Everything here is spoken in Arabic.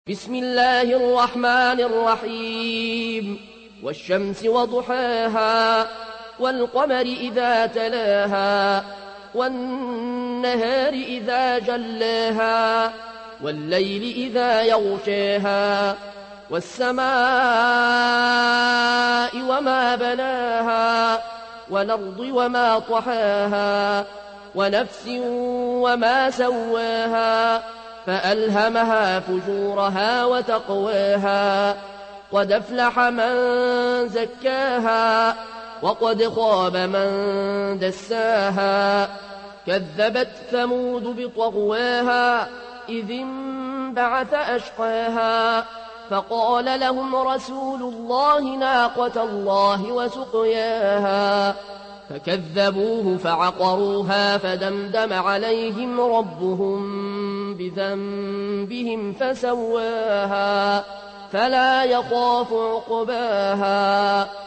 بسم الله الرحمن الرحيم والشمس وضحاها والقمر إذا تلاها والنهار إذا جلاها والليل إذا يغشاها والسماء وما بناها والأرض وما طحاها ونفس وما سواها فألهمها فجورها وتقواها قد أفلح من زكاها وقد خاب من دساها كذبت ثمود بطغواها إذ انبعث أشقاها فقال لهم رسول الله ناقة الله وسقياها فكذبوه فعقروها فدمدم عليهم ربهم بذنبهم فسواها فلا يخاف عقباها